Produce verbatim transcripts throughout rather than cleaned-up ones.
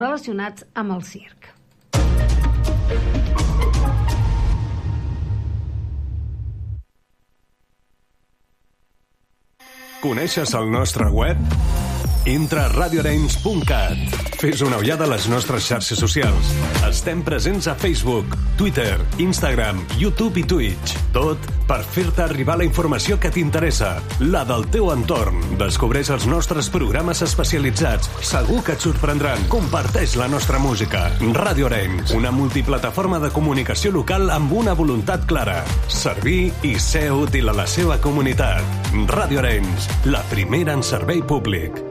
relacionats amb el circ. Coneixes el nostre web? Entra a radio arenys punt cat. Fes una ullada a les nostres xarxes socials. Estem presents a Facebook, Twitter, Instagram, YouTube i Twitch. Tot per fer-te arribar la informació que t'interessa, la del teu entorn. Descobreix els nostres programes especialitzats. Segur que et sorprendran. Comparteix la nostra música. Ràdio Arenys, una multiplataforma de comunicació local amb una voluntat clara: servir i ser útil a la seva comunitat. Ràdio Arenys, la primera en servei públic.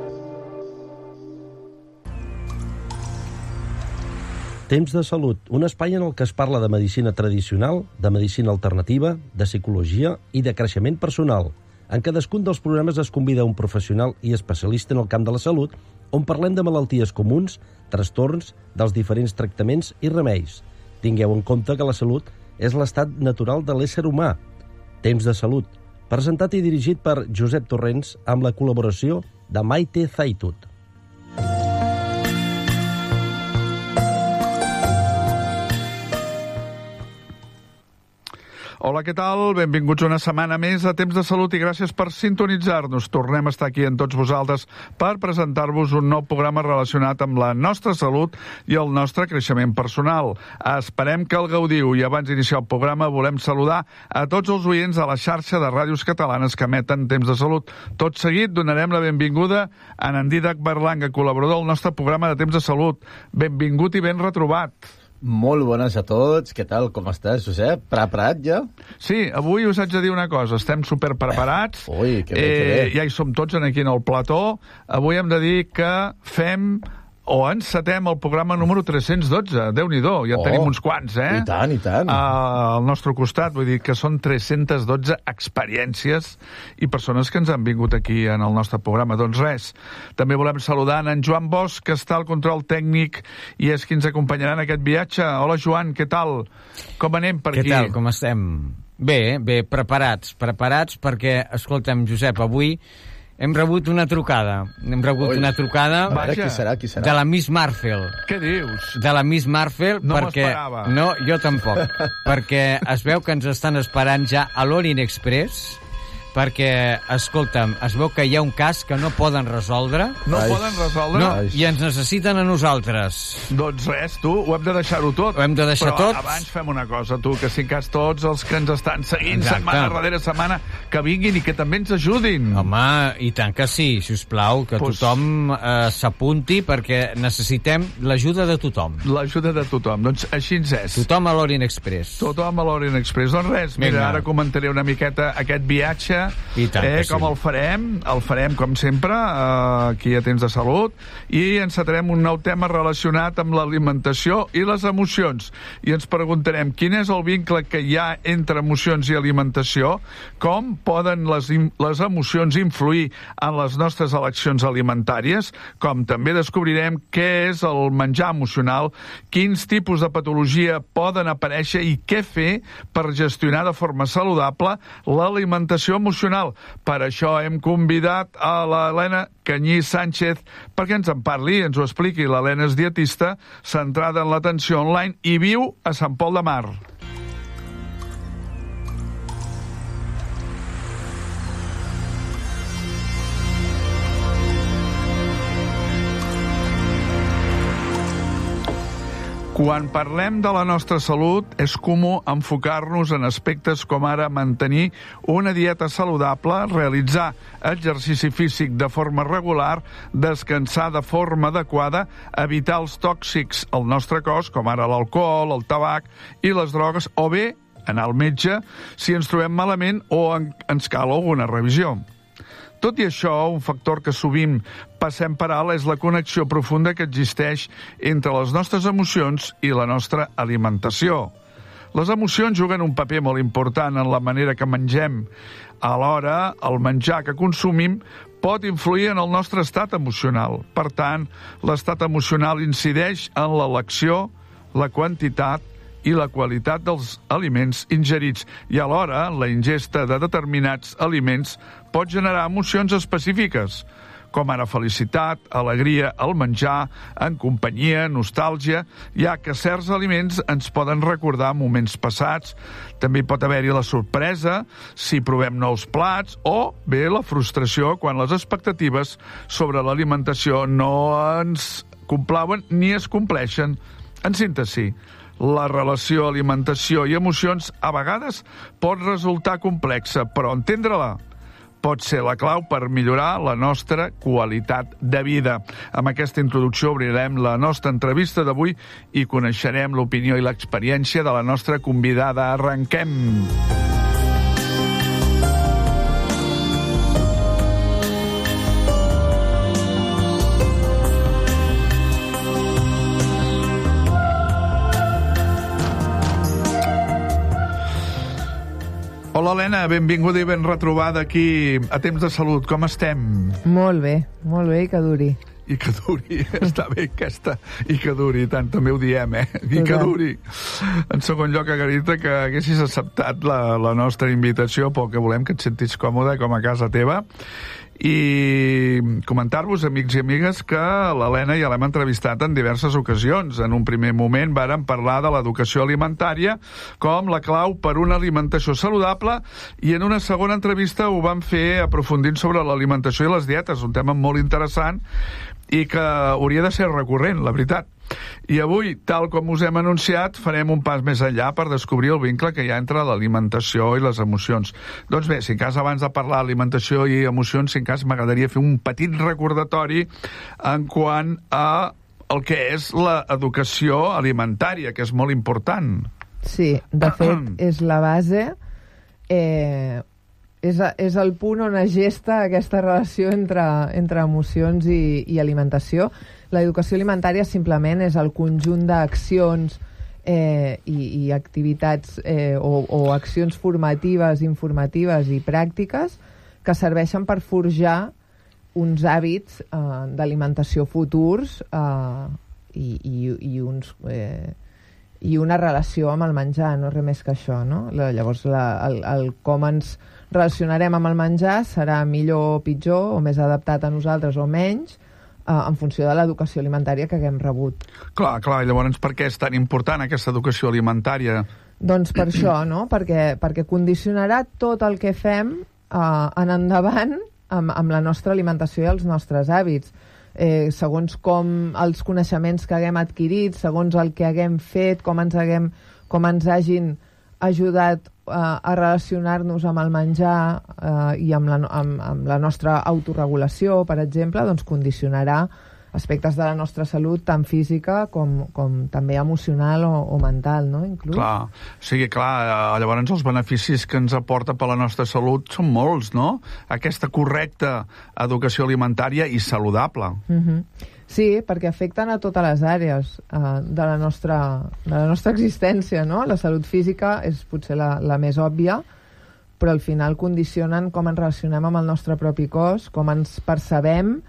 Temps de salut, un espai en el que es parla de medicina tradicional, de medicina alternativa, de psicologia i de creixement personal. En cadascun dels programes es convida un professional i especialista en el camp de la salut, on parlem de malalties comuns, trastorns, dels diferents tractaments i remeis. Tingueu en compte que la salut és l'estat natural de l'ésser humà. Temps de salut, presentat i dirigit per Josep Torrents amb la col·laboració de Maite Zaitut. Hola, què tal? Benvinguts una setmana més a Temps de Salut i gràcies per sintonitzar-nos. Tornem a estar aquí amb tots vosaltres per presentar-vos un nou programa relacionat amb la nostra salut i el nostre creixement personal. Esperem que el gaudiu i abans d'iniciar el programa volem saludar a tots els oients de la xarxa de ràdios catalanes que emeten Temps de Salut. Tot seguit donarem la benvinguda a en Dídac Berlanga, col·laborador del nostre programa de Temps de Salut. Benvingut i ben retrobat. Molt bones a tots. Què tal? Com estàs, Josep? Preparat ja? Sí, avui us haig de dir una cosa. Estem superpreparats. Ui, que bé, eh, que bé. Ja hi som tots aquí en el plató. Avui hem de dir que fem o encetem el programa número tres-cents dotze. Déu-n'hi-do, ja en Oh, tenim uns quants, eh? I tant, i tant. Uh, al nostre costat, vull dir que són tres-cents dotze experiències i persones que ens han vingut aquí en el nostre programa. Doncs res, també volem saludar en Joan Bosch, que està al control tècnic i és qui ens acompanyarà en aquest viatge. Hola, Joan, què tal? Com anem per Què aquí? Què tal, com estem? Bé, bé, preparats, preparats perquè, escolta'm, Josep, avui hem rebut una trucada. Hem rebut Ui. una trucada A veure, qui serà, qui serà? de la Miss Marvel. Què dius? De la Miss Marvel, No perquè... m'esperava. No, jo tampoc. Perquè es veu que ens estan esperant ja a l'Orient Express, perquè, escolta'm, es veu que hi ha un cas que no poden resoldre. No Ai. poden resoldre? No, Ai. i ens necessiten a nosaltres. Doncs res, tu, ho hem de deixar-ho tot. Ho hem de deixar Però tot. abans fem una cosa, tu, que si cas tots els que ens estan seguint Exacte. setmana darrere setmana, que vinguin i que també ens ajudin. Home, i tant que sí, si us plau, que Pues- tothom eh, s'apunti perquè necessitem l'ajuda de tothom. L'ajuda de tothom. Doncs així ens és. Tothom a l'Orient Express. Tothom a l'Orient Express. Doncs res, mira, Vinga. ara comentaré una miqueta aquest viatge. I tant eh, que sí. Com el farem? El farem, com sempre, eh, aquí a Temps de Salut, i encetarem un nou tema relacionat amb l'alimentació i les emocions. I ens preguntarem quin és el vincle que hi ha entre emocions i alimentació, com poden les, les emocions influir en les nostres eleccions alimentàries, com també descobrirem què és el menjar emocional, quins tipus de patologia poden aparèixer i què fer per gestionar de forma saludable l'alimentació emocional. Per això hem convidat a l'Helena Canyís Sánchez perquè ens en parli, ens ho expliqui. L'Helena és dietista, centrada en l'atenció online i viu a Sant Pol de Mar. Quan parlem de la nostra salut, és comú enfocar-nos en aspectes com ara mantenir una dieta saludable, realitzar exercici físic de forma regular, descansar de forma adequada, evitar els tòxics al nostre cos, com ara l'alcohol, el tabac i les drogues, o bé anar al metge si ens trobem malament o en, ens cal alguna revisió. Tot i això, un factor que sovint passem per alt és la connexió profunda que existeix entre les nostres emocions i la nostra alimentació. Les emocions juguen un paper molt important en la manera que mengem. Alhora, el menjar que consumim pot influir en el nostre estat emocional. Per tant, l'estat emocional incideix en l'elecció, la quantitat i la qualitat dels aliments ingerits, i alhora la ingesta de determinats aliments pot generar emocions específiques, com ara felicitat, alegria al menjar, en companyia, nostàlgia, ja que certs aliments ens poden recordar moments passats. També pot haver-hi la sorpresa si provem nous plats o bé la frustració quan les expectatives sobre l'alimentació no ens complauen ni es compleixen. En síntesi, la relació alimentació i emocions a vegades pot resultar complexa, però entendre-la pot ser la clau per millorar la nostra qualitat de vida. Amb aquesta introducció obrirem la nostra entrevista d'avui i coneixerem l'opinió i l'experiència de la nostra convidada. Arrenquem! Hola, Helena, benvinguda i ben retrobada aquí a Temps de Salut. Com estem? Molt bé, molt bé, i que duri. I que duri, està bé aquesta, i que duri, tant també ho diem, eh? I que duri. En segon lloc, Agarita, que haguessis acceptat la, la nostra invitació, pel que volem que et sentis còmode com a casa teva. I comentar-vos, amics i amigues, que l'Helena ja l'hem entrevistat en diverses ocasions. En un primer moment vàrem parlar de l'educació alimentària com la clau per una alimentació saludable i en una segona entrevista ho vam fer aprofundint sobre l'alimentació i les dietes, un tema molt interessant i que hauria de ser recurrent, la veritat. I avui, tal com us hem anunciat, farem un pas més enllà per descobrir el vincle que hi ha entre l'alimentació i les emocions. Doncs bé, si en cas abans de parlar d'alimentació i emocions, si en cas m'agradaria fer un petit recordatori en quant a el que és l'educació alimentària, que és molt important. Sí, de fet, és la base, eh, és, és el punt on es gesta aquesta relació entre, entre emocions i, i alimentació. L'educació alimentària simplement és el conjunt d'accions eh, i, i activitats eh, o, o accions formatives, informatives i pràctiques que serveixen per forjar uns hàbits eh, d'alimentació futurs eh, i, i, i, uns, eh, i una relació amb el menjar, no res més que això, no? La, llavors, la, el, el com ens relacionarem amb el menjar serà millor o pitjor, o més adaptat a nosaltres o menys, en funció de l'educació alimentària que haguem rebut. Clar, clar, llavors per què és tan important aquesta educació alimentària? Doncs per això, no? Perquè, perquè condicionarà tot el que fem eh, en endavant amb, amb la nostra alimentació i els nostres hàbits. Eh, segons com els coneixements que haguem adquirit, segons el que haguem fet, com ens, haguem, com ens hagin ajudat eh, a relacionar-nos amb el menjar eh, i amb la, amb, amb la nostra autorregulació, per exemple, doncs condicionarà aspectes de la nostra salut, tant física com, com també emocional o, o mental, no? Inclús. Clar, o sigui, clar, llavors els beneficis que ens aporta per la nostra salut són molts, no? Aquesta correcta educació alimentària i saludable. Mm-hmm. Sí, perquè afecten a totes les àrees eh, de, la nostra, de la nostra existència, no? La salut física és potser la, la més òbvia, però al final condicionen com ens relacionem amb el nostre propi cos, com ens percebem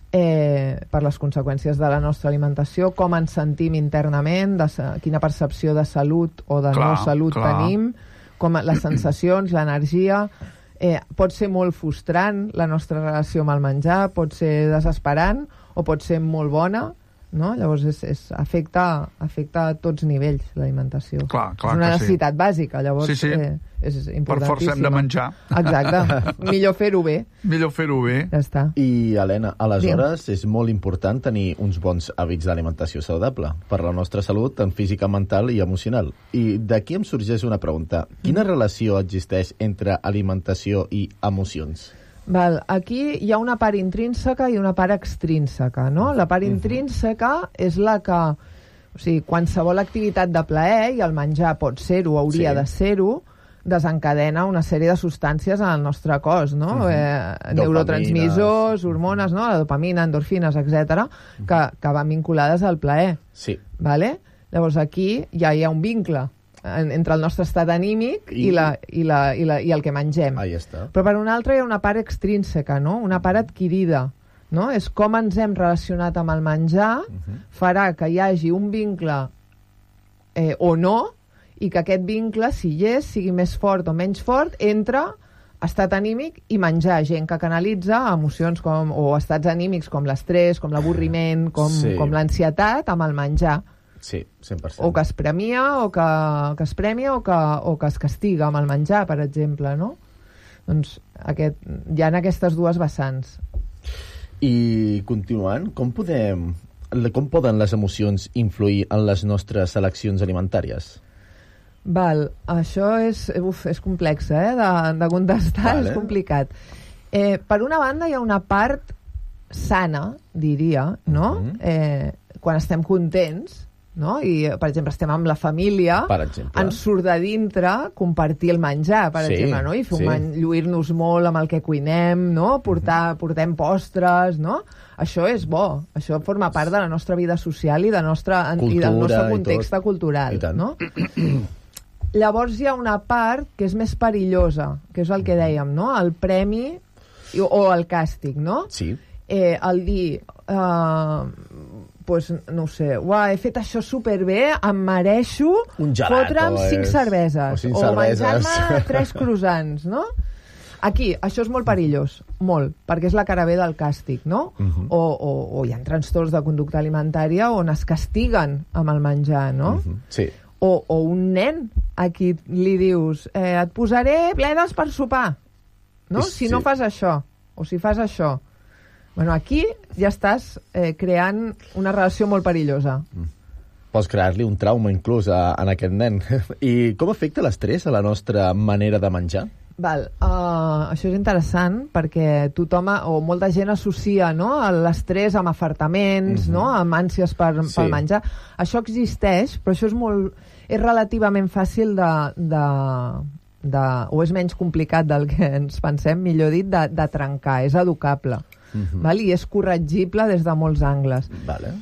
eh, per les conseqüències de la nostra alimentació, com ens sentim internament, de, quina percepció de salut o de clar, no salut clar. tenim, com les sensacions, l'energia. Eh, pot ser molt frustrant la nostra relació amb el menjar, pot ser desesperant o pot ser molt bona, no? Llavors és, és, afecta, afecta a tots nivells l'alimentació. Clar, clar és una que necessitat sí. bàsica, llavors sí, sí. Eh, és importantíssima. Per força hem de menjar. Exacte, millor fer-ho bé. Millor fer-ho bé. Ja està. I, Helena, aleshores Diem. és molt important tenir uns bons hàbits d'alimentació saludable per la nostra salut, tant física, mental i emocional. I d'aquí em sorgeix una pregunta. Quina mm. relació existeix entre alimentació i emocions? Val, aquí hi ha una part intrínseca i una part extrínseca, no? La part intrínseca és la que, o sigui, qualsevol activitat de plaer, i el menjar pot ser-ho, hauria sí. de ser-ho, desencadena una sèrie de substàncies en el nostre cos, no? Uh-huh. eh, neurotransmissors, hormones, no? La dopamina, endorfines, etcètera, uh-huh. que, que van vinculades al plaer. Sí. Vale? Llavors aquí ja hi ha un vincle entre el nostre estat anímic i, i, la, i, la, i, la, i el que mengem. Ahí està. Però per una altra hi ha una part extrínseca, no? Una part adquirida, no? És com ens hem relacionat amb el menjar, uh-huh. farà que hi hagi un vincle eh, o no, i que aquest vincle, si hi és, sigui més fort o menys fort, entre estat anímic i menjar, gent que canalitza emocions com, o estats anímics com l'estrès, com l'avorriment, com, sí. com l'ansietat amb el menjar. Sí, cent per cent. O que es premia, o que, que es premia, o que, o que es castiga amb el menjar, per exemple, no? Doncs aquest, hi ha aquestes dues vessants. I continuant, com podem, com poden les emocions influir en les nostres eleccions alimentàries? Val, això és, uf, és complex, eh, de, de contestar, vale. És complicat. Eh, per una banda hi ha una part sana, diria, no? Uh-huh. eh, quan estem contents, no? I, per exemple, estem amb la família, ens surt de dintre compartir el menjar, per sí, exemple, no? I fer sí. un lluir-nos molt amb el que cuinem, no? Portar, portem postres, no? Això és bo, això forma part de la nostra vida social i, de nostra, i del nostre context cultural, no? Llavors hi ha una part que és més perillosa, que és el que dèiem, no? El premi o el càstig, no? Sí. Eh, el dir, uh, pues, no sé, uah, he fet això superbé, em mereixo fotre'm cinc cerveses, o, cinc o menjar-me tres croissants, no? Aquí, això és molt perillós, molt, perquè és la cara B del càstig, no? Uh-huh. O, o, o hi ha trastorns de conducta alimentària on es castiguen amb el menjar, no? Uh-huh. Sí. O, o un nen a qui li dius eh, et posaré bledes per sopar, no? Si no fas això, o si fas això. Bueno, aquí ja estàs eh, creant una relació molt perillosa. Mm. Pots crear-li un trauma inclús a, a aquest nen. I com afecta l'estrès a la nostra manera de menjar? Val, uh, això és interessant perquè tothom, o molta gent associa, no, l'estrès amb afartaments, mm-hmm. no, amb ànsies per, sí. per menjar. Això existeix, però això és molt és relativament fàcil de, de, de o és menys complicat del que ens pensem, millor dit, de, de trencar, és educable. Mm-hmm. Val? I és corregible des de molts angles. Vale.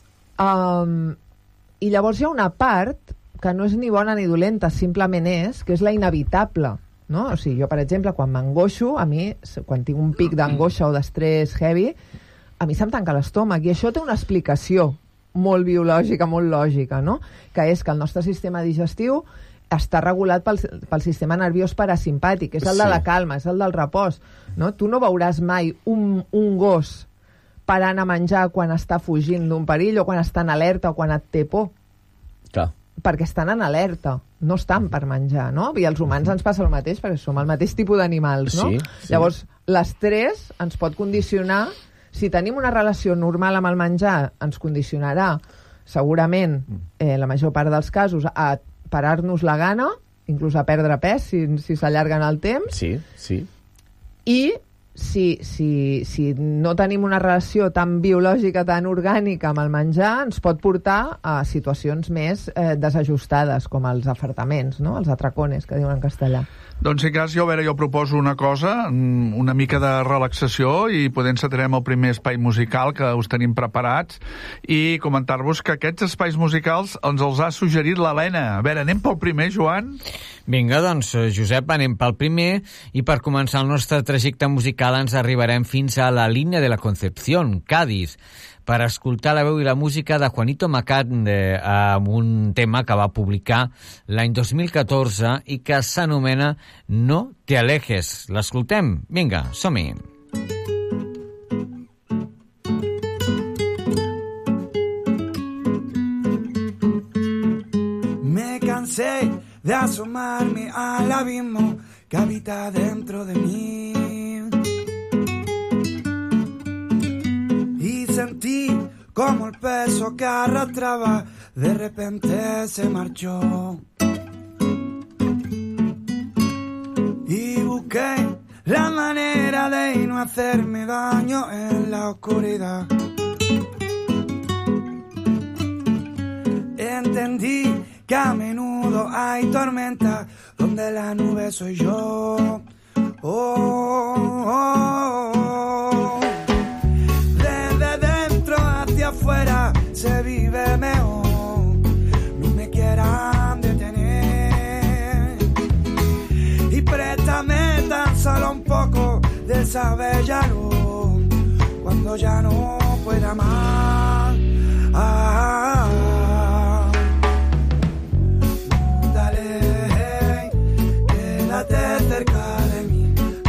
Um, I llavors hi ha una part que no és ni bona ni dolenta, simplement és, que és la inevitable. No? O sigui, jo, per exemple, quan m'angoixo, a mi, quan tinc un pic d'angoixa o d'estrès heavy, a mi se'm tanca l'estómac, i això té una explicació molt biològica, molt lògica, no? Que és que el nostre sistema digestiu està regulat pel, pel sistema nerviós parasimpàtic, és el de la calma, és el del repòs, no? Tu no veuràs mai un, un gos parant a menjar quan està fugint d'un perill o quan està en alerta o quan et té por. Clar. Perquè estan en alerta, no estan per menjar, no? I als humans ens passa el mateix, perquè som el mateix tipus d'animals, no? Sí, sí. Llavors, l'estrès ens pot condicionar. Si tenim una relació normal amb el menjar, ens condicionarà, segurament, eh, la major part dels casos, a parar-nos la gana, inclús a perdre pes, si, si s'allarguen el temps. Sí, sí. I si, si, si no tenim una relació tan biològica, tan orgànica amb el menjar, ens pot portar a situacions més eh, desajustades, com els afartaments, no? Els atracones, que diuen en castellà. Doncs, si cas, jo, a veure, jo proposo una cosa, una mica de relaxació, i poder encetarem el primer espai musical que us tenim preparats, i comentar-vos que aquests espais musicals ens els ha suggerit l'Helena. A veure, anem pel primer, Joan? Vinga, doncs, Josep, anem pel primer, i per començar el nostre trajecte musical ens arribarem fins a la línia de la Concepción, Cádiz, per escoltar la veu i la música de Juanito Macande amb un tema que va publicar l'any dos mil catorze i que s'anomena No te alejes. L'escoltem? Vinga, som-hi. Me cansé de asomarme al abismo que habita dentro de mí. Sentí como el peso que arrastraba de repente se marchó. Y busqué la manera de no hacerme daño en la oscuridad. Entendí que a menudo hay tormentas donde la nube soy yo. Oh, oh, oh, oh. Afuera se vive mejor, no me quieran detener y préstame tan solo un poco de esa bella luz cuando ya no pueda más. Ah, ah, ah. Dale, hey, quédate cerca de mí,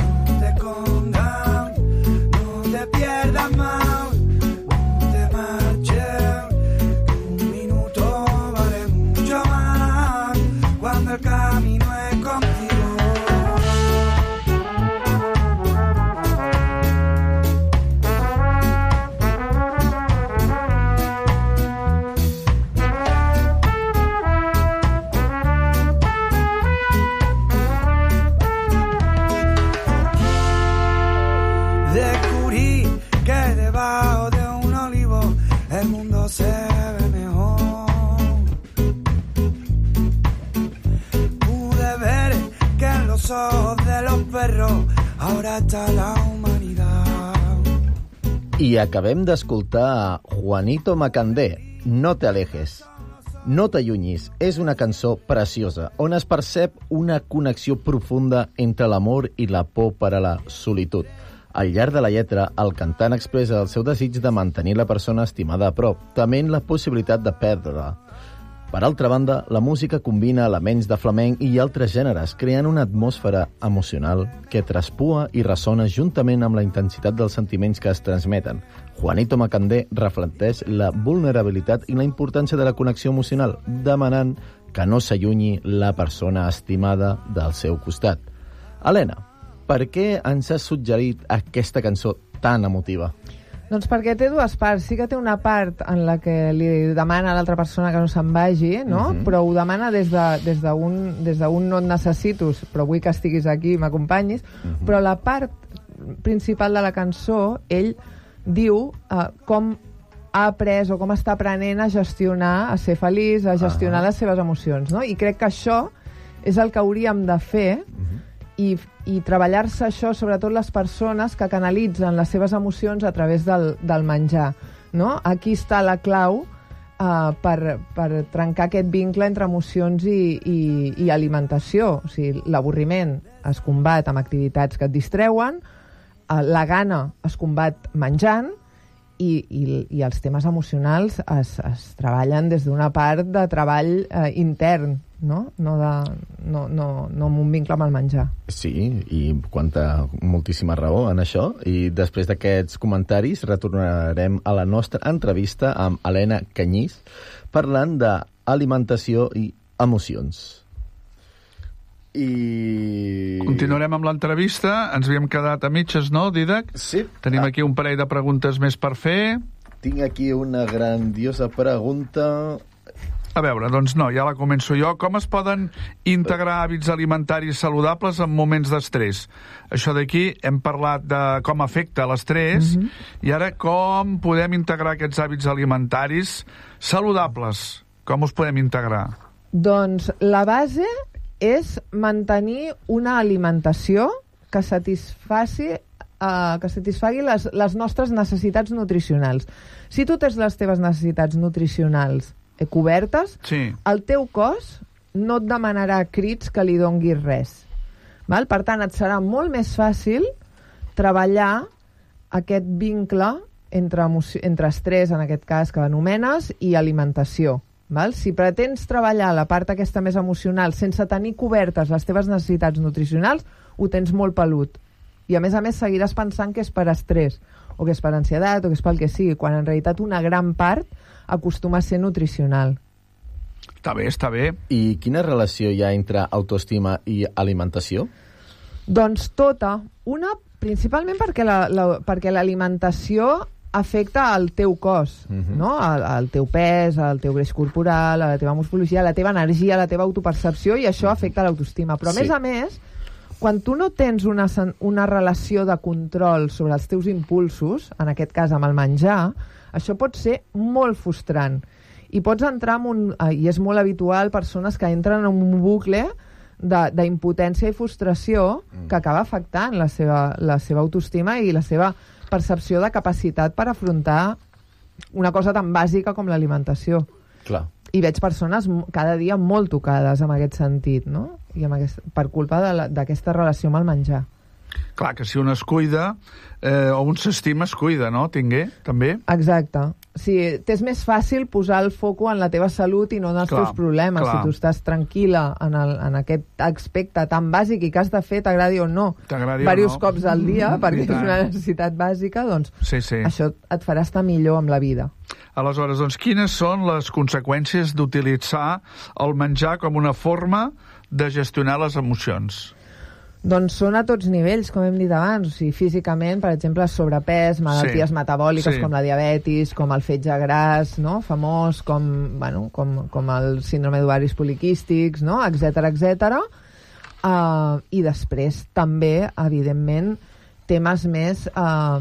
ahora está la humanidad. I acabem d'escoltar a Juanito Macandé, No te alejes. No t'allunyis és una cançó preciosa on es percep una connexió profunda entre l'amor i la por per a la solitud. Al llarg de la lletra, el cantant expressa el seu desig de mantenir la persona estimada a prop, tement la possibilitat de perdre-la. Per altra banda, la música combina elements de flamenc i altres gèneres, creant una atmosfera emocional que traspua i ressona juntament amb la intensitat dels sentiments que es transmeten. Juanito Macandé reflecteix la vulnerabilitat i la importància de la connexió emocional, demanant que no s'allunyi la persona estimada del seu costat. Helena, per què ens has suggerit aquesta cançó tan emotiva? Doncs perquè té dues parts. Sí que té una part en la que li demana a l'altra persona que no se'n vagi, no? Uh-huh. Però ho demana des d'un de, des de des de no et necessito, però vull que estiguis aquí i m'acompanyis. Uh-huh. Però la part principal de la cançó, ell diu uh, com ha après o com està aprenent a gestionar, a ser feliç, a gestionar uh-huh. les seves emocions, no? I crec que això és el que hauríem de fer, uh-huh. i, i treballar-se això, sobretot les persones que canalitzen les seves emocions a través del, del menjar, no? Aquí està la clau uh, per, per trencar aquest vincle entre emocions i, i, i alimentació. O sigui, l'avorriment es combat amb activitats que et distreuen, uh, la gana es combat menjant, i, i, i els temes emocionals es, es treballen des d'una part de treball eh, intern, no? No, de, no, no, no amb un vincle amb el menjar. Sí, i quanta moltíssima raó en això. I després d'aquests comentaris retornarem a la nostra entrevista amb Helena Canyís parlant d'alimentació i emocions. I... Continuarem amb l'entrevista. Ens havíem quedat a mitges, no, Dídac? Sí. Tenim aquí un parell de preguntes més per fer. Tinc aquí una grandiosa pregunta. A veure, doncs no, ja la començo jo. Com es poden integrar hàbits alimentaris saludables en moments d'estrès? Això d'aquí hem parlat de com afecta l'estrès, mm-hmm. i ara com podem integrar aquests hàbits alimentaris saludables? Com us podem integrar? Doncs la base és mantenir una alimentació que satisfaci, uh, que satisfagui les, les nostres necessitats nutricionals. Si tu tens les teves necessitats nutricionals eh, cobertes, sí. el teu cos no et demanarà crits que li donguis res. Val? Per tant, et serà molt més fàcil treballar aquest vincle entre, emoció, entre estrès, en aquest cas, que anomenes, i alimentació. Val? Si pretens treballar la part aquesta més emocional sense tenir cobertes les teves necessitats nutricionals, ho tens molt pelut. I a més a més seguiràs pensant que és per estrès, o que és per ansietat, o que és pel que sigui, quan en realitat una gran part acostuma a ser nutricional. Està bé, està bé. I quina relació hi ha entre autoestima i alimentació? Doncs tota. Una, principalment perquè la, la, perquè l'alimentació afecta al teu cos, uh-huh. no? Al, al teu pes, al teu greix corporal, a la teva morfologia, a la teva energia, a la teva autopercepció, i això afecta l'autoestima. Però, a sí. més a més, quan tu no tens una, una relació de control sobre els teus impulsos, en aquest cas amb el menjar, això pot ser molt frustrant. I pots entrar en un... I és molt habitual persones que entren en un bucle d'impotència i frustració mm. que acaba afectant la seva, la seva autoestima i la seva percepció de capacitat per afrontar una cosa tan bàsica com l'alimentació. Clar. I veig persones cada dia molt tocades en aquest sentit, no? I amb aquest, per culpa d'aquesta relació amb el menjar. Clar, que si un es cuida, eh, o un s'estima, es cuida, no? Tingué, també? Exacte. Sí, t'és més fàcil posar el foco en la teva salut i no en els clar, teus problemes. Clar. Si tu estàs tranquil·la en, el, en aquest aspecte tan bàsic i que has de fer, t'agradi o no, diversos no. cops al dia, mm, perquè és una necessitat bàsica, doncs sí, sí. això et farà estar millor amb la vida. Aleshores, doncs, quines són les conseqüències d'utilitzar el menjar com una forma de gestionar les emocions? Doncs són a tots nivells, com hem dit abans. O sigui, físicament, per exemple, sobrepès, malalties sí. metabòliques sí. com la diabetis, com el fetge gras, no? famós, com, bueno, com, com el síndrome d'ovaris poliquístics, no? etcètera, etcètera. Uh, I després, també, evidentment, temes més, uh,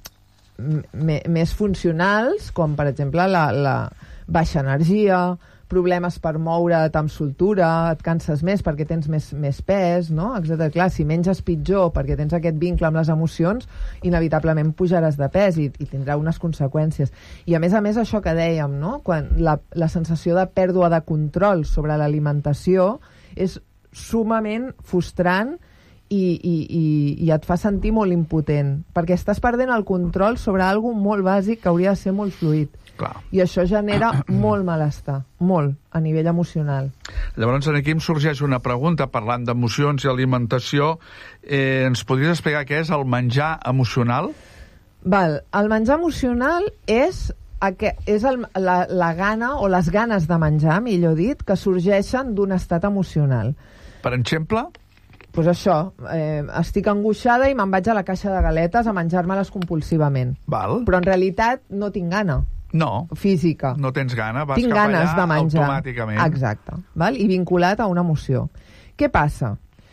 més funcionals, com, per exemple, la, la baixa energia, problemes per moure't amb soltura, et canses més perquè tens més, més pes, no? Etcètera. Clar, si menges pitjor perquè tens aquest vincle amb les emocions, inevitablement pujaràs de pes i, i tindrà unes conseqüències. I a més a més això que dèiem, no? Quan la, la sensació de pèrdua de control sobre l'alimentació és sumament frustrant i, i, i, i et fa sentir molt impotent, perquè estàs perdent el control sobre alguna cosa molt bàsic que hauria de ser molt fluid. Clar. I això genera molt malestar, molt, a nivell emocional. Llavors, aquí em sorgeix una pregunta, parlant d'emocions i alimentació. Eh, ens podries explicar què és el menjar emocional? Val, el menjar emocional és, és el, la, la gana, o les ganes de menjar, millor dit, que sorgeixen d'un estat emocional. Per exemple? Doncs pues això, eh, estic angoixada i me'n vaig a la caixa de galetes a menjar-me-les compulsivament. Val. Però en realitat no tinc gana. No. Física. No tens gana, vas Tinc cap ganes allà de menjar. Automàticament. Exacte. Val? I vinculat a una emoció. Què passa?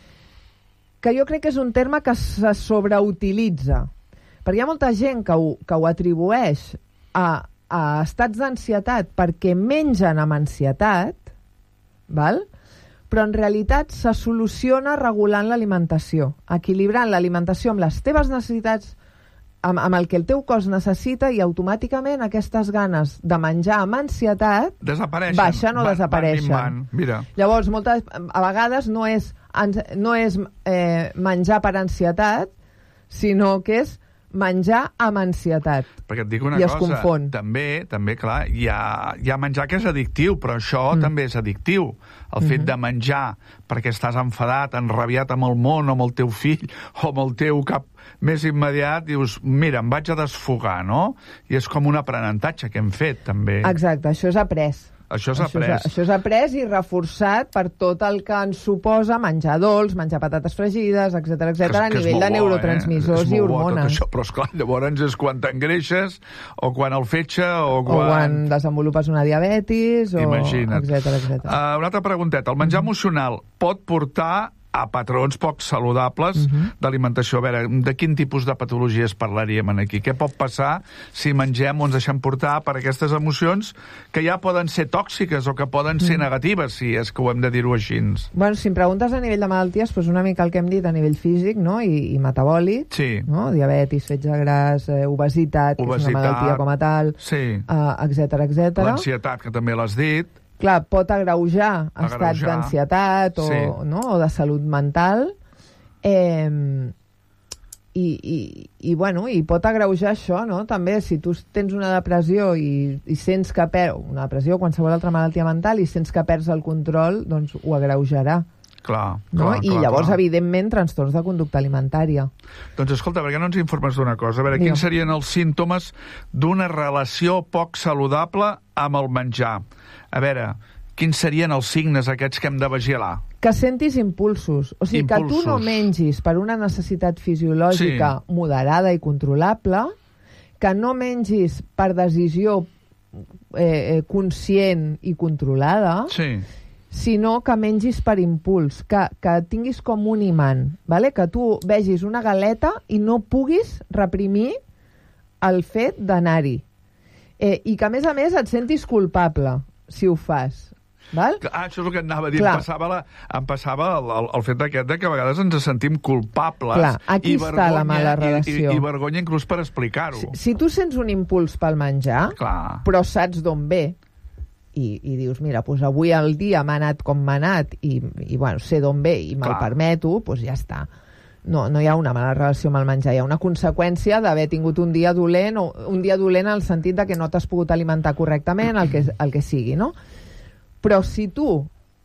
Que jo crec que és un terme que se sobreutilitza. Perquè hi ha molta gent que ho, que ho atribueix a, a estats d'ansietat perquè mengen amb ansietat, val? Però en realitat se soluciona regulant l'alimentació, equilibrant l'alimentació amb les teves necessitats, amb, amb el que el teu cos necessita, i automàticament aquestes ganes de menjar amb ansietat desapareixen. baixen o van, desapareixen. Van, van. Mira. Llavors, moltes, a vegades no és, no és eh, menjar per ansietat, sinó que és menjar amb ansietat. Perquè et dic una I es cosa, confon. també, també clar, hi ha, hi ha menjar que és addictiu, però això mm. també és addictiu. El fet mm-hmm. de menjar perquè estàs enfadat, enrabiat amb el món, o amb el teu fill, o amb el teu cap més immediat, dius, mira, em vaig a desfogar, no? I és com un aprenentatge que hem fet, també. Exacte, això és après. Això és això après. És, això és après i reforçat per tot el que ens suposa menjar dolç, menjar patates fregides, etcètera, etcètera, a nivell de neurotransmissors eh? i hormones. Això, però esclar, llavors és quan t'engreixes, o quan el fetge, o quan... O quan desenvolupes una diabetis, o Imagina't. etcètera, etcètera. Uh, una altra pregunteta. El menjar mm. emocional pot portar a patrons poc saludables uh-huh. d'alimentació. A veure, de quin tipus de patologies parlaríem aquí? Què pot passar si mengem o ens deixem portar per aquestes emocions que ja poden ser tòxiques o que poden ser uh-huh. negatives, si és que ho hem de dir-ho així? Bueno, si em preguntes a nivell de malalties, doncs una mica el que hem dit a nivell físic, no? I, i metabòlic, sí. no? Diabetis, fetge gras, eh, obesitat, obesitat, que és una malaltia com a tal, sí. uh, etcètera, etcètera. L'ansietat, que també l'has dit. Clar, pot agreujar, agreujar. estats d'ansietat o, sí. no? o de salut mental, eh, i, i, i, bueno, i pot agreujar això, no? També, si tu tens una depressió i, i sents que perds, una depressió o qualsevol altra malaltia mental, i sents que perds el control, doncs ho agreujarà. Clar, no? clar, I clar, llavors, clar. evidentment, trastorns de conducta alimentària. Doncs escolta, per què no ens informes d'una cosa? A veure, Digue'm. quins serien els símptomes d'una relació poc saludable amb el menjar? A veure, quins serien els signes aquests que hem de vigilar? Que sentis impulsos. O sigui, impulsos. Que tu no mengis per una necessitat fisiològica sí. moderada i controlable, que no mengis per decisió eh, conscient i controlada, sí. sinó que mengis per impuls, que, que tinguis com un imant, vale? Que tu vegis una galeta i no puguis reprimir el fet d'anar-hi. Eh, I que, a més a més, et sentis culpable si ho fas. Val? Ah, això és el que anava a dir. Em passava, la, em passava el, el, el fet aquest de que a vegades ens sentim culpables. Clar, aquí i està vergonya, la mala relació. I, i, i vergonya inclús per explicar-ho. Si, si tu sents un impuls pel menjar, Clar. però saps d'on ve, i, i dius, mira, doncs avui el dia m'ha anat com m'ha anat, i, i bueno, sé d'on ve i me'l permeto, doncs ja està. No, no hi ha una mala relació amb el menjar, hi ha una conseqüència d'haver tingut un dia dolent, o un dia dolent en el sentit de que no t'has pogut alimentar correctament, el que, el que sigui, no? Però si tu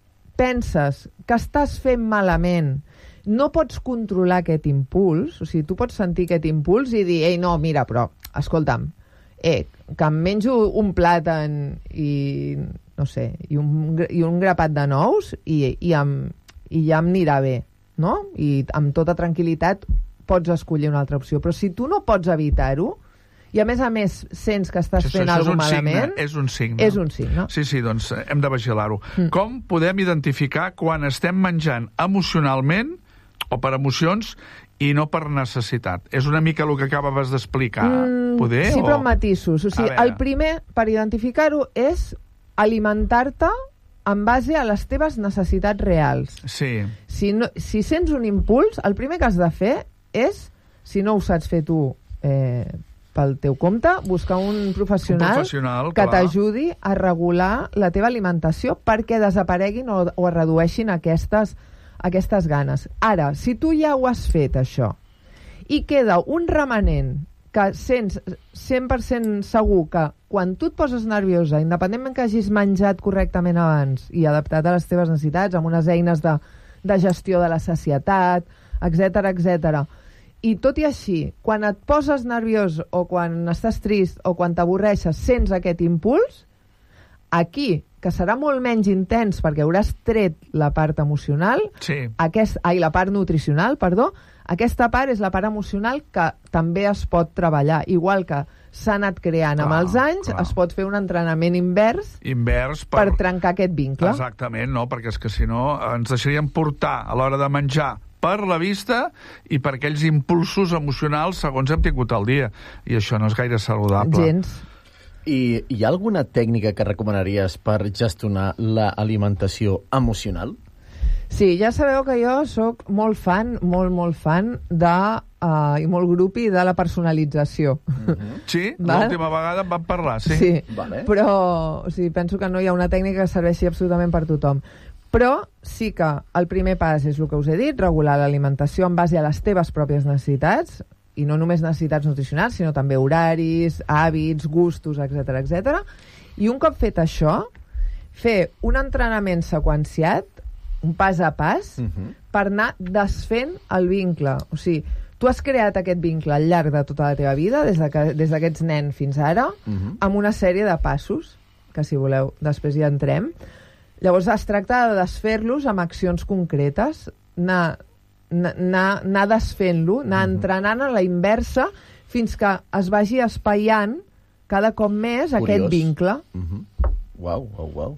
penses que estàs fent malament, no pots controlar aquest impuls, o sigui, tu pots sentir aquest impuls i dir, ei, no, mira, però, escolta'm, eh, que em menjo un plàtan i, no sé, i un, i un grapat de nous i, i, amb, i ja em anirà bé, no? I amb tota tranquil·litat pots escollir una altra opció. Però si tu no pots evitar-ho, i a més a més sents que estàs això, fent això alguna cosa malament... És un signe. És un signe. Sí, sí, doncs hem de vigilar-ho. Mm. Com podem identificar quan estem menjant emocionalment o per emocions i no per necessitat? És una mica el que acabaves d'explicar. Mm, Poder? sí, o... però amb matisos. O sigui, el primer, per identificar-ho, és alimentar-te en base a les teves necessitats reals. Sí. Si, no, si sents un impuls, el primer que has de fer és, si no ho saps fer tu eh, pel teu compte, buscar un professional, un professional que clar. t'ajudi a regular la teva alimentació perquè desapareguin o, o es redueixin aquestes, aquestes ganes. Ara, si tu ja ho has fet, això, i queda un remanent que sents cent per cent segur que quan tu et poses nerviosa, independentment que hagis menjat correctament abans i adaptat a les teves necessitats, amb unes eines de, de gestió de la sacietat, etcètera, etcètera, i tot i així, quan et poses nerviós o quan estàs trist o quan t'avorreixes, sents aquest impuls, aquí, que serà molt menys intens perquè hauràs tret la part emocional, sí. aquest, ai, la part nutricional, perdó, aquesta part és la part emocional que també es pot treballar. Igual que s'ha anat creant clar, amb els anys, clar. Es pot fer un entrenament invers, invers per... per trencar aquest vincle. Exactament, no? Perquè és que si no ens deixaríem portar a l'hora de menjar per la vista i per aquells impulsos emocionals segons hem tingut el dia. I això no és gaire saludable. Gens. I hi ha alguna tècnica que recomanaries per gestionar l'alimentació emocional? Sí, ja sabeu que jo sóc molt fan, molt, molt fan de, uh, i molt grupi de la personalització. Mm-hmm. Sí? L'última vegada en vam parlar, sí. Sí, vale. Però o sigui, penso que no hi ha una tècnica que serveixi absolutament per tothom. Però sí que el primer pas és el que us he dit, regular l'alimentació en base a les teves pròpies necessitats, i no només necessitats nutricionals, sinó també horaris, hàbits, gustos, etcètera, etcètera. I un cop fet això, fer un entrenament seqüenciat, un pas a pas, uh-huh. per anar desfent el vincle. O sigui, tu has creat aquest vincle al llarg de tota la teva vida, des de que, des d'aquests nen fins ara, uh-huh. amb una sèrie de passos, que si voleu després hi entrem. Llavors es tracta de desfer-los amb accions concretes, anar, anar, anar desfent-lo, anar uh-huh. entrenant a la inversa fins que es vagi espaiant cada cop més Curiós. Aquest vincle. Uh-huh. Uau, uau, uau.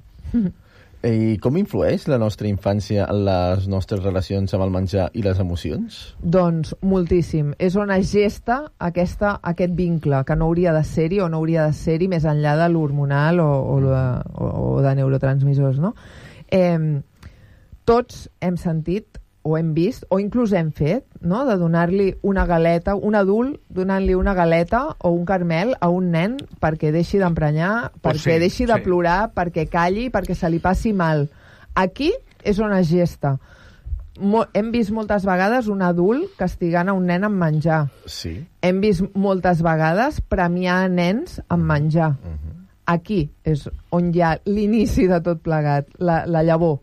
I com influeix la nostra infància en les nostres relacions amb el menjar i les emocions? Doncs moltíssim. És on es gesta aquesta, aquest vincle, que no hauria de ser-hi o no hauria de ser-hi més enllà de l'hormonal o, o, de, o, o de neurotransmissors, no? Eh, tots hem sentit o hem vist, o inclús hem fet, no?, de donar-li una galeta, un adult donant-li una galeta o un caramel a un nen perquè deixi d'emprenyar, perquè sí, deixi de sí. plorar, perquè calli, perquè se li passi mal. Aquí és on es gesta. Mo- hem vist moltes vegades un adult castigant a un nen amb menjar. Sí. Hem vist moltes vegades premiar nens amb menjar. Uh-huh. Aquí és on hi ha l'inici de tot plegat, la, la llavor.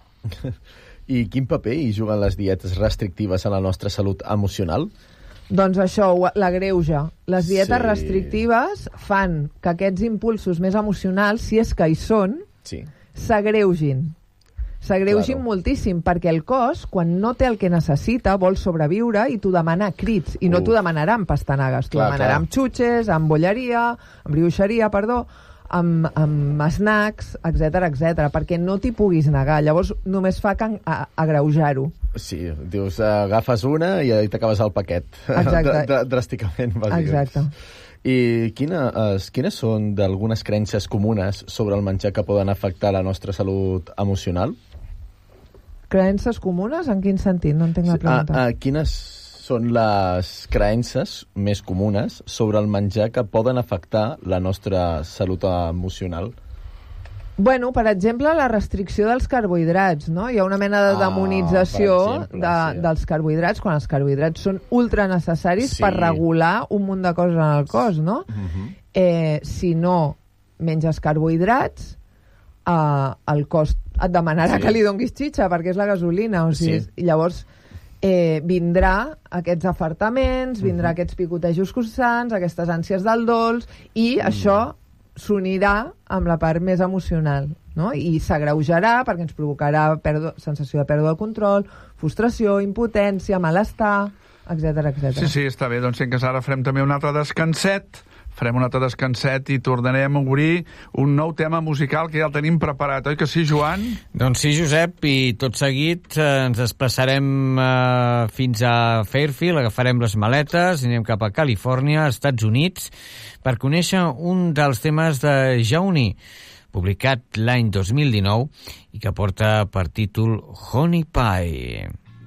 I quin paper hi juguen les dietes restrictives en la nostra salut emocional? Doncs això, l'agreuja. Les dietes sí. restrictives fan que aquests impulsos més emocionals, si és que hi són, sí. s'agreugin. S'agreugin claro. moltíssim, perquè el cos, quan no té el que necessita, vol sobreviure i t'ho demana a crits. I no uh. t'ho demanarà amb pastanagues, t'ho demanarà clar. amb xutxes, amb bolleria, amb brioixeria, perdó, amb, amb snacks, etcètera, etcètera, perquè no t'hi puguis negar. Llavors només fa que agreujar-ho. Sí, dius, agafes una i t'acabes el paquet. Exacte. D -d Dràsticament, vas dir. Exacte. I quines, quines són d'algunes creences comunes sobre el menjar que poden afectar la nostra salut emocional? Creences comunes? En quin sentit? No entenc la pregunta. Ah, ah, quines són les creences més comunes sobre el menjar que poden afectar la nostra salut emocional? Bueno, per exemple, la restricció dels carbohidrats, no? Hi ha una mena de demonització ah, exemple, de, sí. dels carbohidrats, quan els carbohidrats són ultra necessaris sí. per regular un munt de coses en el cos, no? Uh-huh. eh, si no menges carbohidrats, eh, el cos et demanarà sí. que li donguis xitxa, perquè és la gasolina, o sigui, sí. llavors eh, vindrà aquests afartaments, vindrà uh-huh. aquests picotejos constants, aquestes ànsies del dolç, i uh-huh. això s'unirà amb la part més emocional, no? I s'agreujarà perquè ens provocarà pèrdua, sensació de pèrdua de control, frustració, impotència, malestar, etcètera, etcètera. Sí, sí, està bé. Doncs sí que ara farem també un altre descanset, farem un altre descanset i tornarem a obrir un nou tema musical que ja el tenim preparat, oi que sí, Joan? Doncs sí, Josep, i tot seguit eh, ens desplaçarem eh, fins a Fairfield, agafarem les maletes, anirem cap a Califòrnia, als Estats Units, per conèixer un dels temes de Jauny. publicat l'any dos mil dinou i que porta per títol Honey Pie.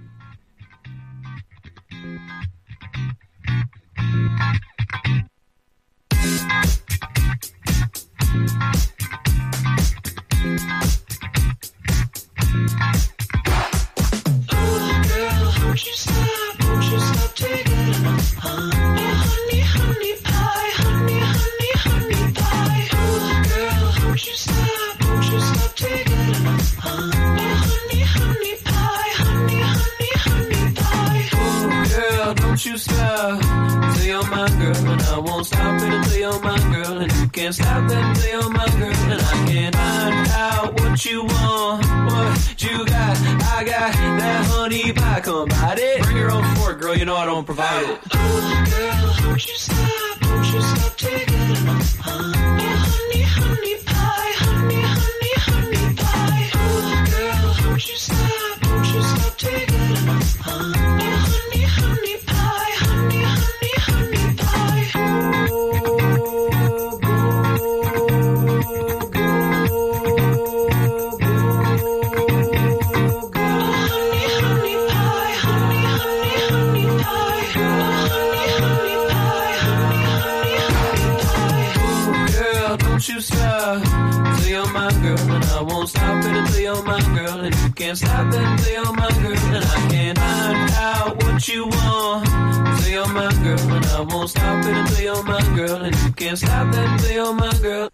Won't you stop, won't you stop taking it up, honey, honey, honey pie, honey, honey, honey pie. Oh, girl, won't you stop, won't you stop taking it up, honey, honey, honey pie, honey, honey, honey pie. Oh, girl, don't you stop till you're my girl, and I won't stop it until you're my girl, and you can't stop it until you're my girl, and I can't find out what you want, what you got. I got that honey pie, come bite it. Bring your own fork, girl, you know I don't provide it. Oh, girl, won't you stop, won't you stop taking it up, honey, honey, honey pie, honey, honey, honey pie. Oh, girl, won't you stop, won't you stop taking it up, honey, honey, honey pie, honey, honey, honey pie. Oh, go, go, don't you stop till you're my girl, and I won't stop it until you're my girl, and you can't stop it until you're my girl, and I can't find out what you want till you're my girl, and I won't stop it until you're my girl, and you can't stop it until you're my girl.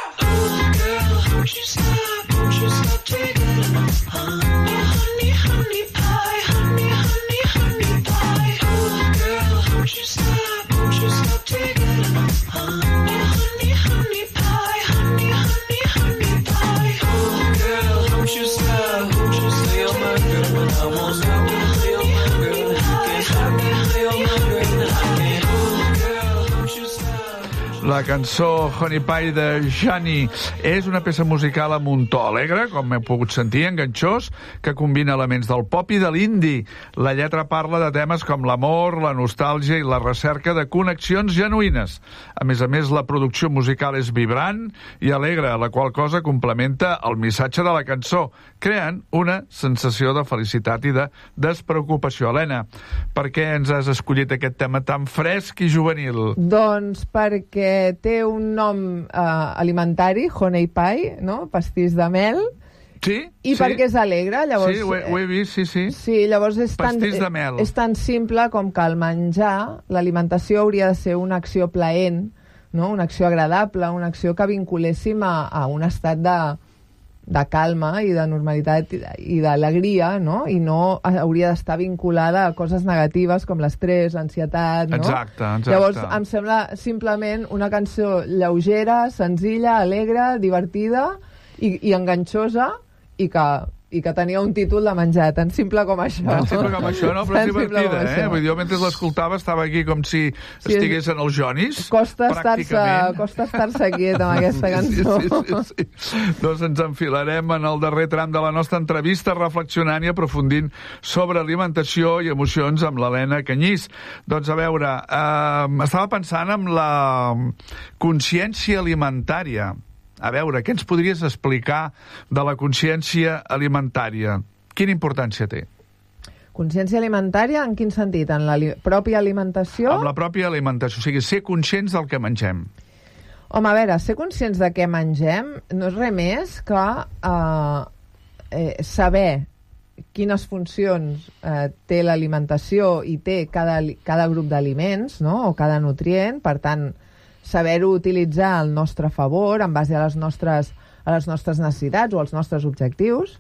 Oh, girl, won't you stop, won't you stop taking it up, honey, honey, honey pie, honey, honey, honey pie. Oh, girl, won't you stop, won't you stop taking it up, honey, honey, honey pie, honey, honey, honey pie. Oh, girl, don't you stop, don't you stay on my girl, and I won't stop until you're my girl, and you can't stop me until you're my girl, and I can't. Oh, girl, don't you stop. La cançó Honey Pie de Jani és una peça musical amb un to alegre, com heu pogut sentir, enganxós, que combina elements del pop i de l'indi. La lletra parla de temes com l'amor, la nostàlgia i la recerca de connexions genuïnes. A més a més, la producció musical és vibrant i alegre, la qual cosa complementa el missatge de la cançó, creant una sensació de felicitat i de despreocupació. Helena, per què ens has escollit aquest tema tan fresc i juvenil? Doncs perquè té un nom eh, alimentari, honey pie, no? Pastís de mel, sí, i sí. perquè és alegre. Llavors, sí, ho he, ho he vist, sí, sí. Sí, llavors és tan, Pastís de mel. és tan simple com que el menjar, l'alimentació hauria de ser una acció plaent, no? Una acció agradable, una acció que vinculéssim a, a un estat de, de calma i de normalitat i d'alegria, no? I no hauria d'estar vinculada a coses negatives com l'estrès, l'ansietat, no? Exacte, exacte. Llavors, em sembla simplement una cançó lleugera, senzilla, alegre, divertida i, i enganxosa i que, i que tenia un títol de menjar, tan simple com això. Tan simple com això, no? Però és divertida, eh? Vull dir, jo mentre l'escoltava estava aquí com si sí, estigués en els Jonis. Costa estar-se costa estar-se quiet amb aquesta cançó. Sí, sí, sí, sí. Doncs ens enfilarem en el darrer tram de la nostra entrevista reflexionant i aprofundint sobre alimentació i emocions amb l'Helena Canyís. Doncs a veure, eh, estava pensant en la consciència alimentària. A veure, què ens podries explicar de la consciència alimentària? Quina importància té? Consciència alimentària en quin sentit? En la li pròpia alimentació? Amb la pròpia alimentació, o sigui, ser conscients del que mengem. Home, a veure, ser conscients de què mengem no és res més que eh, eh, saber quines funcions eh, té l'alimentació i té cada, cada grup d'aliments, no? O cada nutrient, per tant, saber-ho utilitzar al nostre favor en base a les nostres, a les nostres necessitats o als nostres objectius.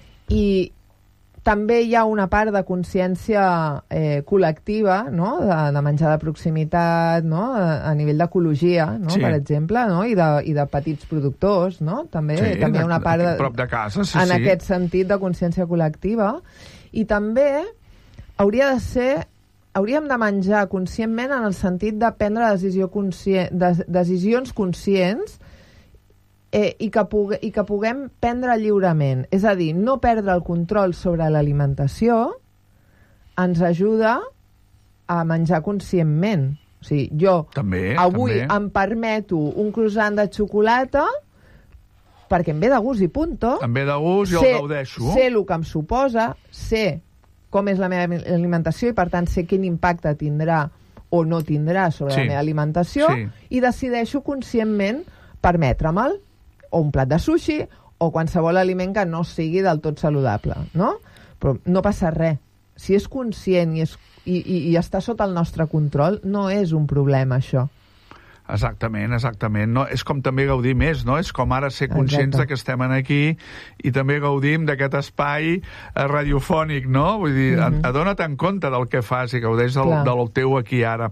I també hi ha una part de consciència eh, col·lectiva, no? de, de menjar de proximitat, no? a, a nivell d'ecologia, no? Sí. Per exemple, no? I, de, i de petits productors, no? també, sí, també hi ha una part de, prop de casa, sí, en sí. aquest sentit de consciència col·lectiva. I també hauria de ser hauríem de menjar conscientment en el sentit de prendre decisió conscient, de, decisions conscients eh, i, que pugue, i que puguem prendre lliurement. És a dir, no perdre el control sobre l'alimentació ens ajuda a menjar conscientment. O sigui, jo també, avui també. em permeto un croissant de xocolata perquè em ve de gust i punto. Em ve de gust, jo sé, el gaudeixo. Sé el que em suposa, sé com és la meva alimentació i, per tant, sé quin impacte tindrà o no tindrà sobre Sí. la meva alimentació Sí. i decideixo conscientment permetre'l, o un plat de sushi, o qualsevol aliment que no sigui del tot saludable, no? Però no passa res. Si és conscient i, és, i, i, i està sota el nostre control, no és un problema, això. Exactament, exactament. No, és com també gaudir més, no? És com ara ser conscients Exacte. de que estem aquí i també gaudim d'aquest espai eh, radiofònic, no? Vull dir, Mhm. mm-hmm. adona't en compte del que fas i gaudeix del, Clar. del teu aquí ara.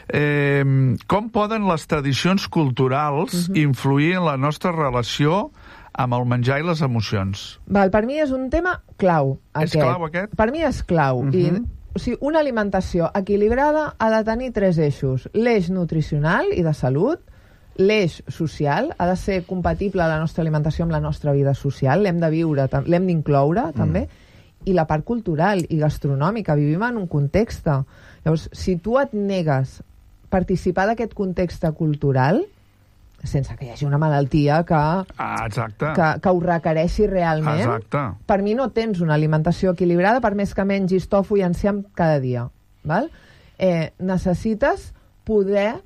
Eh, com poden les tradicions culturals Mhm. influir en la nostra relació amb el menjar i les emocions? Val, per mi és un tema clau, És aquest. clau, aquest? Per mi és clau. Mhm. I, o sigui, una alimentació equilibrada ha de tenir tres eixos. L'eix nutricional i de salut, l'eix social, ha de ser compatible la nostra alimentació amb la nostra vida social, l'hem de viure, tam- l'hem d'incloure, mm. també, i la part cultural i gastronòmica. Vivim en un context. Llavors, si tu et negues participar d'aquest context cultural, sense que hi hagi una malaltia que, Ah, exacte. que, que ho requereixi realment, Exacte. per mi no tens una alimentació equilibrada per més que mengis tofu i enciam cada dia. Val? Eh, necessites poder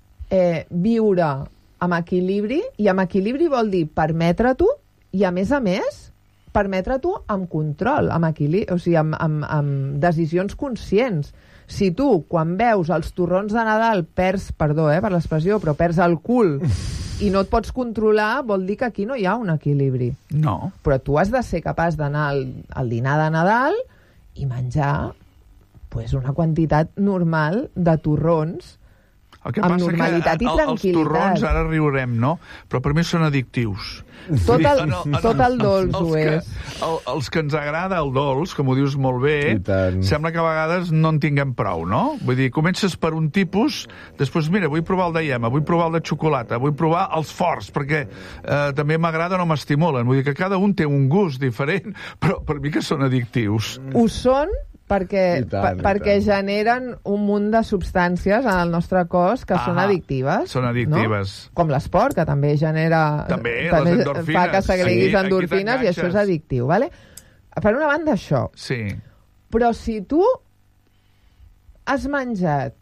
eh, viure amb equilibri, i amb equilibri vol dir permetre-t'ho, i a més a més permetre-t'ho amb control, amb, equilibri, o sigui, amb, amb, amb decisions conscients. Si tu, quan veus els torrons de Nadal, perds, perdó eh, per l'expressió, però perds el cul i no et pots controlar, vol dir que aquí no hi ha un equilibri. No. Però tu has de ser capaç d'anar al, al dinar de Nadal i menjar pues, una quantitat normal de torrons El que amb passa normalitat que i el, els tranquil·litat. torrons, ara riurem, no? Però per mi són addictius. Tot el, No, no, tot el dolç els ho que, és. el, els que ens agrada el dolç, com ho dius molt bé, I tant. sembla que a vegades no en tinguem prou, no? Vull dir, comences per un tipus, després, mira, vull provar el de iema, vull provar el de xocolata, vull provar els forts, perquè eh, també m'agrada, no m'estimulen. Vull dir que cada un té un gust diferent, però per mi que són addictius. Ho són perquè, I tant, per, i perquè tant. generen un munt de substàncies en el nostre cos que Ah, són addictives. són addictives. No? Com l'esport, que també genera... També, les endorfines. fa que segreguis Aquí- aquí endorfines i això és t'enganxes. addictiu. Vale? Per una banda, això. Sí. Però si tu has menjat...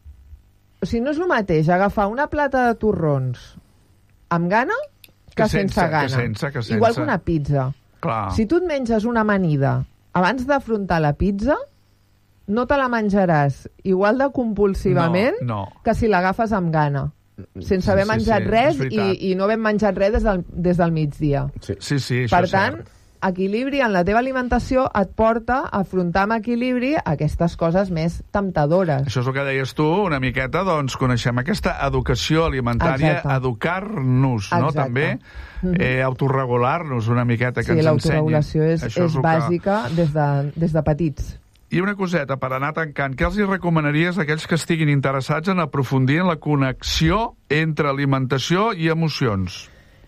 O sigui, no és el mateix agafar una plata de torrons amb gana que, Que sense, sense, gana. que sense, que sense. Igual que una pizza. Clar. Si tu et menges una amanida abans d'afrontar la pizza, no te la menjaràs igual de compulsivament No, no. que si l'agafes amb gana, sense haver Sí, sí, menjat sí, res és veritat. i, i no haver menjat res des del, des del migdia. Sí. Sí, sí, això Per és tant, cert. equilibri en la teva alimentació et porta a afrontar amb equilibri aquestes coses més temptadores. Això és el que deies tu, una miqueta, doncs coneixem aquesta educació alimentària, Exacte. educar-nos, no? Exacte. També Mhm. eh, autorregular-nos una miqueta, que Sí, ens ensenyi. l'autoregulació és, Això és el que- bàsica des de, des de petits. I una coseta, per anar tancant, què els hi recomanaries a aquells que estiguin interessats en aprofundir en la connexió entre alimentació i emocions?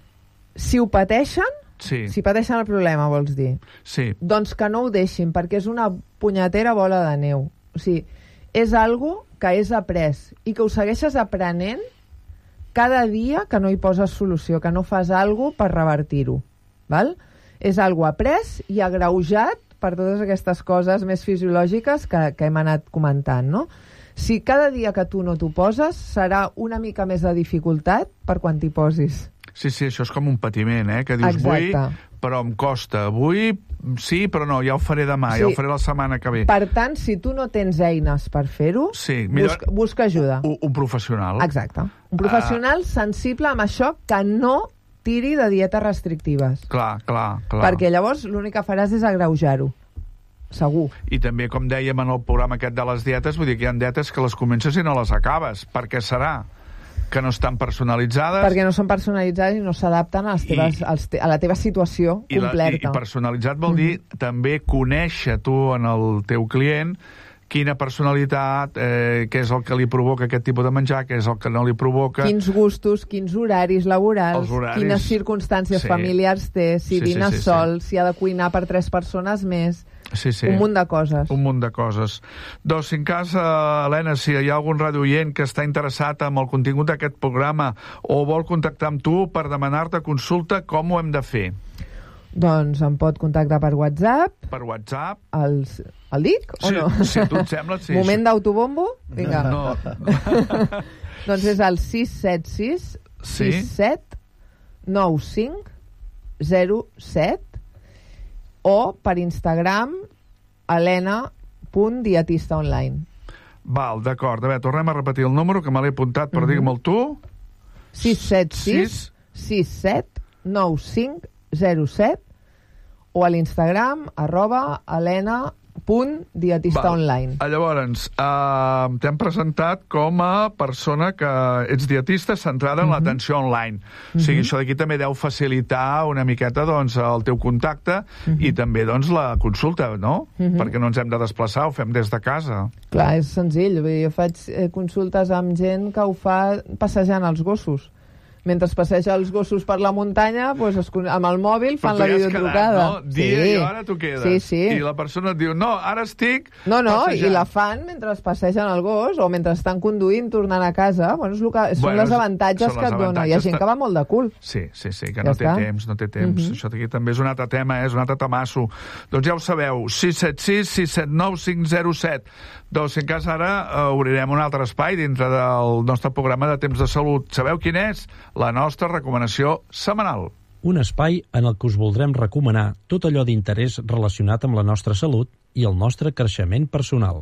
Si ho pateixen, Sí, si pateixen el problema, vols dir, sí. doncs que no ho deixin, perquè és una punyetera bola de neu. O sigui, és algo que és après i que ho segueixes aprenent cada dia que no hi poses solució, que no fas alguna per revertir-ho. Val? És algo après i agreujat per totes aquestes coses més fisiològiques que, que hem anat comentant, no? Si cada dia que tu no t'ho poses, serà una mica més de dificultat per quan t'hi posis. Sí, sí, això és com un patiment, eh? Que dius, Exacte. vull, però em costa. Avui sí, però no, ja ho faré demà, Sí. ja ho faré la setmana que ve. Per tant, si tu no tens eines per fer-ho, Sí, millor- busca, busca ajuda. Un, un professional. Exacte. Un professional sensible amb això que no tiri de dietes restrictives. Clar, clar, clar. Perquè llavors l'únic que faràs és agreujar-ho. Segur. I també, com dèiem en el programa aquest de les dietes, vull dir que hi ha dietes que les comences i no les acabes. Per què serà? Que no estan personalitzades. Perquè no són personalitzades i no s'adapten a, les teves, I- als te, a la teva situació I, la, i, completa. I personalitzat vol dir també conèixer tu en el teu client quina personalitat, eh, què és el que li provoca aquest tipus de menjar, què és el que no li provoca... Quins gustos, quins horaris laborals, Els horaris, quines circumstàncies sí. familiars té, si Sí, sí, dina sí, sí. sol, si ha de cuinar per tres persones més... Sí, sí. Un munt de coses. Un munt de coses. Doncs, si en cas, eh, Helena, si hi ha algun radioient que està interessat en el contingut d'aquest programa o vol contactar amb tu per demanar-te consulta, com ho hem de fer? Doncs em pot contactar per WhatsApp. Per WhatsApp? El, el dic o Sí, no? si a tu et sembla, sí. Moment d'autobombo? Vinga. No. Doncs és el sis set sis Sí. sis set nou cinc zero set o per Instagram helena.dietistaonline. Val, d'acord. A veure, tornem a repetir el número, que me l'he apuntat, però mm-hmm. digue'm-el tu. sis set sis sis set nou cinc zero set o a l'Instagram arroba helena.dietistaonline. Llavors, uh, t'hem presentat com a persona que ets dietista centrada en mm-hmm. l'atenció online. Mm-hmm. O sigui, això d'aquí també deu facilitar una miqueta doncs, el teu contacte mm-hmm. i també doncs, la consulta, no? Mm-hmm. Perquè no ens hem de desplaçar, ho fem des de casa. Clar, és senzill. Vull dir, jo faig eh, consultes amb gent que ho fa passejant els gossos. Mentre passeja els gossos per la muntanya, doncs es, amb el mòbil fan la videotrucada. No? Dia sí. i hora tu quedes. Sí, sí. I la persona et diu, no, ara estic No, no, passejant. i la fan mentre es passegen el gos o mentre estan conduint, tornant a casa. Bueno, és el que, són Bueno, les avantatges són que les et dona. Hi ha gent que va molt de cul. Sí, sí, sí, que Ja no té està. temps, no té temps. Mhm. Això d'aquí també és un altre tema, eh? És un altre tamasso. Doncs ja ho sabeu, sis set sis sis set nou cinc zero set. Doncs, si en cas ara, eh, obrirem un altre espai dintre del nostre programa de Temps de Salut. Sabeu quin és? La nostra recomanació setmanal. Un espai en el que us voldrem recomanar tot allò d'interès relacionat amb la nostra salut i el nostre creixement personal.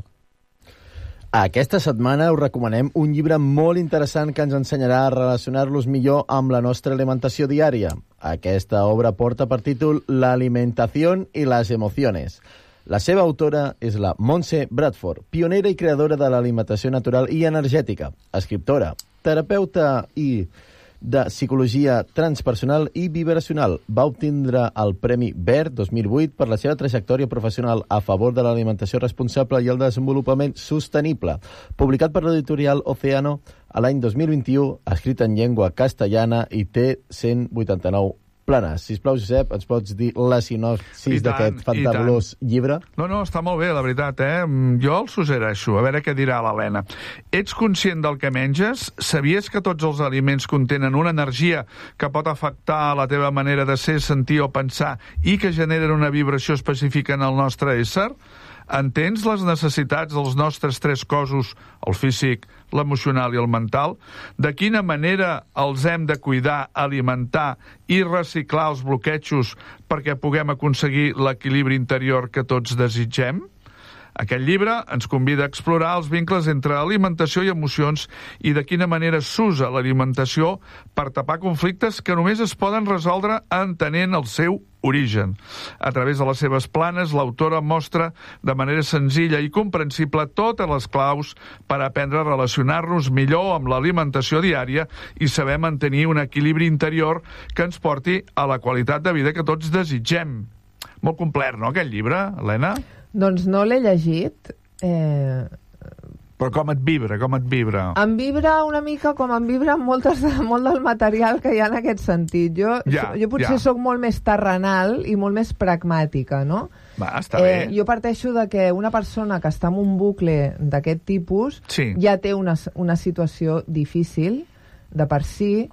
Aquesta setmana us recomanem un llibre molt interessant que ens ensenyarà a relacionar-los millor amb la nostra alimentació diària. Aquesta obra porta per títol La alimentación y las emociones. La seva autora és la Montse Bradford, pionera i creadora de l'alimentació natural i energètica, escriptora, terapeuta i de psicologia transpersonal i vibracional. Va obtindre el Premi Verd dos mil vuit per la seva trajectòria professional a favor de l'alimentació responsable i el desenvolupament sostenible. Publicat per l'editorial Océano a l'any dos mil vint-i-u, escrit en llengua castellana i té cent vuitanta-nou planes. Sisplau, Josep, ens pots dir la sinopsis d'aquest fantabulós llibre? No, no, està molt bé, la veritat, eh? Jo el suggereixo, a veure què dirà l'Helena. Ets conscient del que menges? Sabies que tots els aliments contenen una energia que pot afectar la teva manera de ser, sentir o pensar i que generen una vibració específica en el nostre ésser? Entens les necessitats dels nostres tres cossos, el físic, l'emocional i el mental? De quina manera els hem de cuidar, alimentar i reciclar els bloquejos perquè puguem aconseguir l'equilibri interior que tots desitgem? Aquest llibre ens convida a explorar els vincles entre alimentació i emocions i de quina manera s'usa l'alimentació per tapar conflictes que només es poden resoldre entenent el seu origen. A través de les seves planes, l'autora mostra de manera senzilla i comprensible totes les claus per aprendre a relacionar-nos millor amb l'alimentació diària i saber mantenir un equilibri interior que ens porti a la qualitat de vida que tots desitgem. Molt complet, no, aquest llibre, Helena? Doncs no l'he llegit. Eh... Però com et vibra, com et vibra? Em vibra una mica com em vibra moltes, molt del material que hi ha en aquest sentit. Jo, Ja, jo potser ja. sóc molt més terrenal i molt més pragmàtica, no? Va, està Eh, bé. jo parteixo de que una persona que està en un bucle d'aquest tipus Sí. ja té una, una situació difícil de per si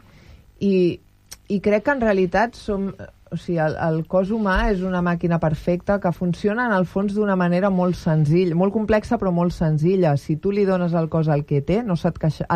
i, i crec que en realitat som... O sigui, el, el cos humà és una màquina perfecta que funciona en el fons d'una manera molt senzilla, molt complexa però molt senzilla. Si tu li dones al cos el que té, no se't queixa,